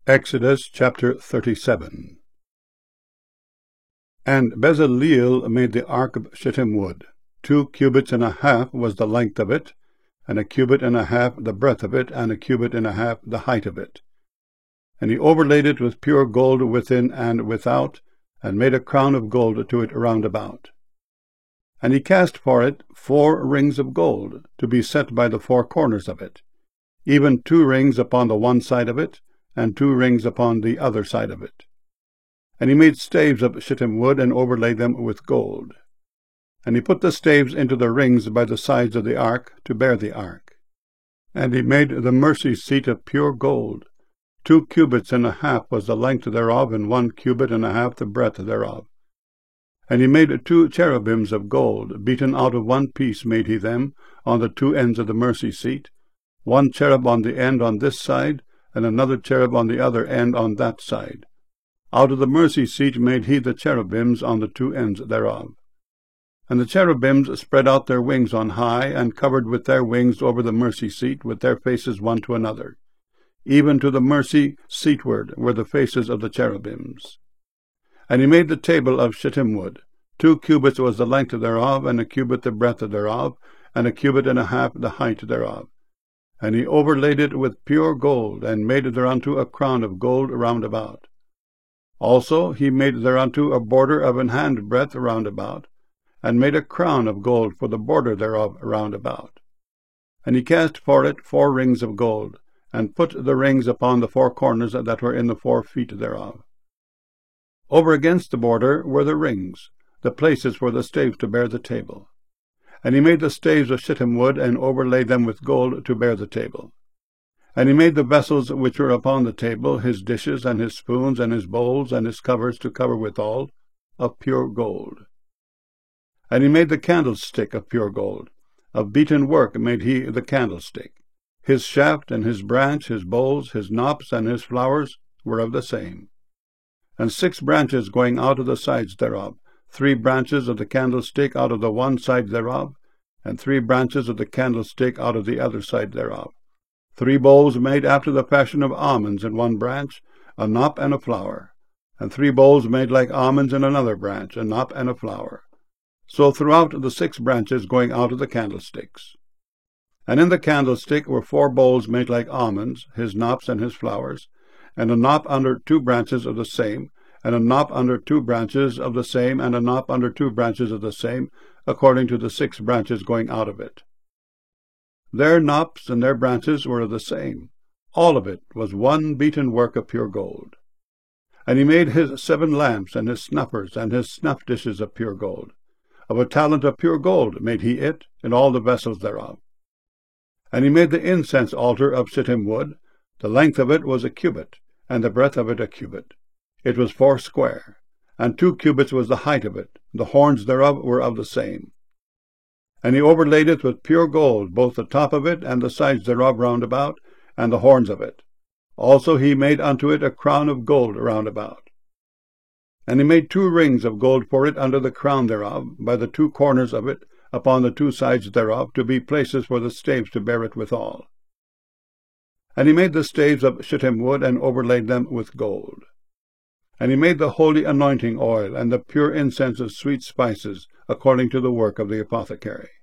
Exodus chapter 37. And Bezaleel made the ark of shittim wood. 2 cubits and a half was the length of it, and 1 cubit and a half the breadth of it, and 1 cubit and a half the height of it. And he overlaid it with pure gold within and without, and made a crown of gold to it round about. And he cast for it 4 rings of gold, to be set by the 4 corners of it, even 2 rings upon the one side of it, and 2 rings upon the other side of it. And he made staves of shittim wood, and overlaid them with gold. And he put the staves into the rings by the sides of the ark, to bear the ark. And he made the mercy seat of pure gold. 2 cubits and a half was the length thereof, and 1 cubit and a half the breadth thereof. And he made 2 cherubims of gold, beaten out of one piece made he them, on the 2 ends of the mercy seat, 1 cherub on the end on this side, and another cherub on the other end on that side. Out of the mercy seat made he the cherubims on the 2 ends thereof. And the cherubims spread out their wings on high, and covered with their wings over the mercy seat, with their faces one to another. Even to the mercy seatward were the faces of the cherubims. And he made the table of shittim wood. 2 cubits was the length thereof, and 1 cubit the breadth thereof, and 1 cubit and a half the height thereof. And he overlaid it with pure gold, and made thereunto a crown of gold round about. Also he made thereunto a border of an handbreadth round about, and made a crown of gold for the border thereof round about. And he cast for it 4 rings of gold, and put the rings upon the 4 corners that were in the 4 feet thereof. Over against the border were the rings, the places for the staves to bear the table. And he made the staves of shittim wood, and overlaid them with gold to bear the table. And he made the vessels which were upon the table, his dishes, and his spoons, and his bowls, and his covers to cover withal, of pure gold. And he made the candlestick of pure gold. Of beaten work made he the candlestick. His shaft, and his branch, his bowls, his knops, and his flowers were of the same. And 6 branches going out of the sides thereof, 3 branches of the candlestick out of the one side thereof, and 3 branches of the candlestick out of the other side thereof. 3 bowls made after the fashion of almonds in one branch, a knop and a flower, and 3 bowls made like almonds in another branch, a knop and a flower. So throughout the 6 branches going out of the candlesticks. And in the candlestick were 4 bowls made like almonds, his knops and his flowers, and a knop under 2 branches of the same, and a knop under 2 branches of the same, and a knop under 2 branches of the same, according to the 6 branches going out of it. Their knops and their branches were of the same. All of it was one beaten work of pure gold. And he made his 7 lamps, and his snuffers, and his snuff dishes of pure gold. Of a talent of pure gold made he it, and all the vessels thereof. And he made the incense altar of shittim wood. The length of it was 1 cubit, and the breadth of it 1 cubit. It was 4 square, and 2 cubits was the height of it. The horns thereof were of the same. And he overlaid it with pure gold, both the top of it, and the sides thereof round about, and the horns of it. Also he made unto it a crown of gold round about. And he made 2 rings of gold for it under the crown thereof, by the 2 corners of it, upon the 2 sides thereof, to be places for the staves to bear it withal. And he made the staves of shittim wood, and overlaid them with gold. And he made the holy anointing oil, and the pure incense of sweet spices, according to the work of the apothecary.